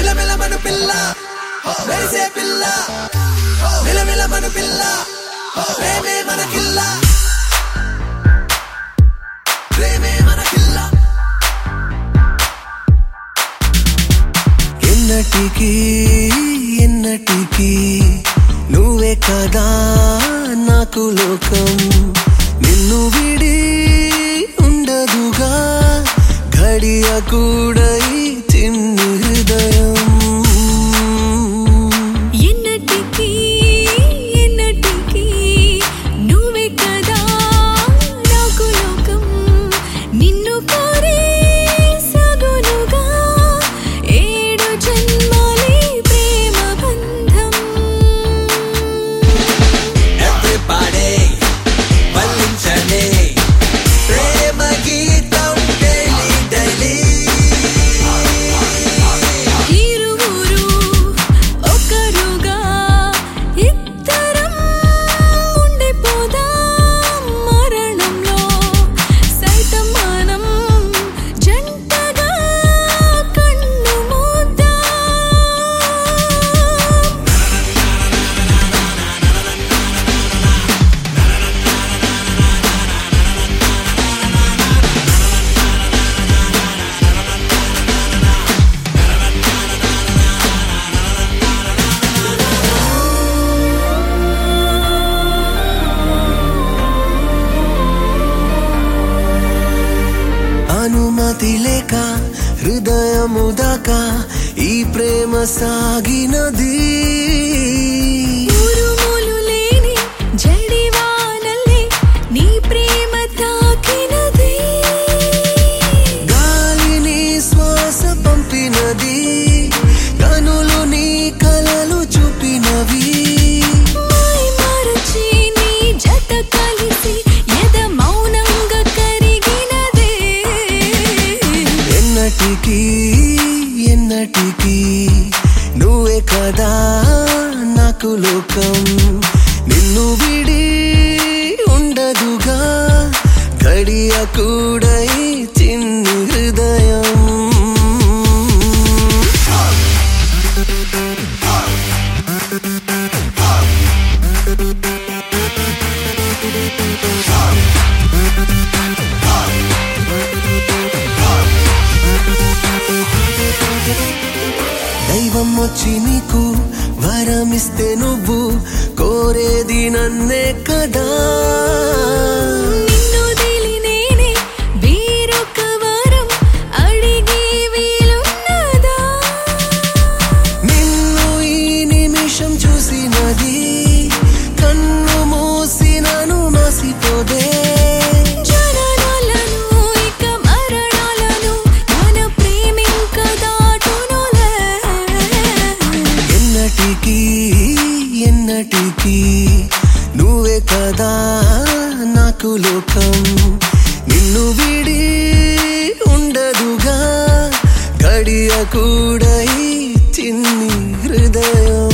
మిలమిలమను పిల్ల మెరిసే పిల్ల మిలమిలమను పిల్ల ప్రేమే మనకిల్ల ప్రేమే మనకిల్ల ఎన్నటికీ ఎన్నటికీ నువ్వే కదా నాకు లోకం నిన్ను విడి ఉండదుగా ఘడియ కూడా ఈ చిన్ని హృదయం ఎన్నటికీ ఎన్నటికీ నువ్వే కదా నాకు లోకం నిన్ను కోరే సగునుగా ఏడు జన్మలే ప్రేమ బంధం Everybody వల్లించనే ప్రేమ గీతం డైలీ డైలీ ఇరువురు ఒకరుగా ఇద్దరం ఉండిపోదాం మరణంలో సైతం మనం జంటగా కన్ను మూద్దాం అనుమతి లేక హృదయము దాకా ఈ ప్రేమ సాగినది ఉరుములు లేని జడివానల్లే నీ ప్రేమ తాకినది గాలిని శ్వాస పంపినది కనులు నీ కలలు చూపినవి మై మరచి నీ జత కలిసి ఎద మౌనంగా కరిగినదే ఎన్నటికీ ఎన్నటికీ నువ్వే కదా నాకు లోకం నిన్ను విడి ఉండదుగా ఘడియ కూడా ఈ చిన్ని హృదయం దైవం వచ్చి నీకు వరమిస్తే నువ్వు కోరేది నన్నే కదా నిన్ను దిలి నేనే వేరొక వరం అడిగే వీలున్నదా నిన్ను ఈ నిమిషం చూసినది కన్ను మూసినను మసిపోదే జననాలను ఇక మరణాలను మన ప్రేమింక దాటునులే ఎన్నటికీ ఎన్నటికీ నువ్వే కదా నాకు లోకం నిన్ను విడి ఉండదుగా ఘడియ కూడా ఈ చిన్ని హృదయం